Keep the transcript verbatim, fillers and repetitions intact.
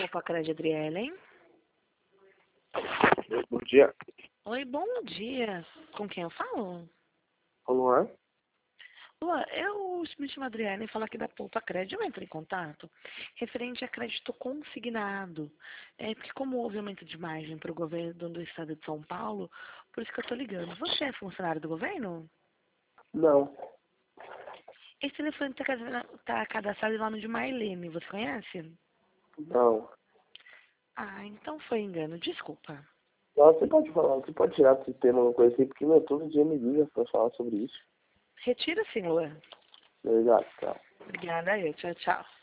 com a Crédito Adriele, hein? Bom dia. Oi, bom dia. Com quem eu falo? O Luan? Luan, eu me chamo Adriele e falo aqui da Poupa Crédito. Eu entro em contato referente a crédito consignado. É porque como houve aumento de margem para o governo do estado de São Paulo, por isso que eu estou ligando. Você é funcionário do governo? Não. Esse telefone está cadastrado lá no de Marlene. Você conhece? Não. Ah, então foi engano. Desculpa. Não, você pode falar, você pode tirar do sistema uma coisa assim, porque meu, todo dia me liga pra falar sobre isso. Retira sim, Luan. Exato, tá. Obrigada, eu. Tchau, tchau.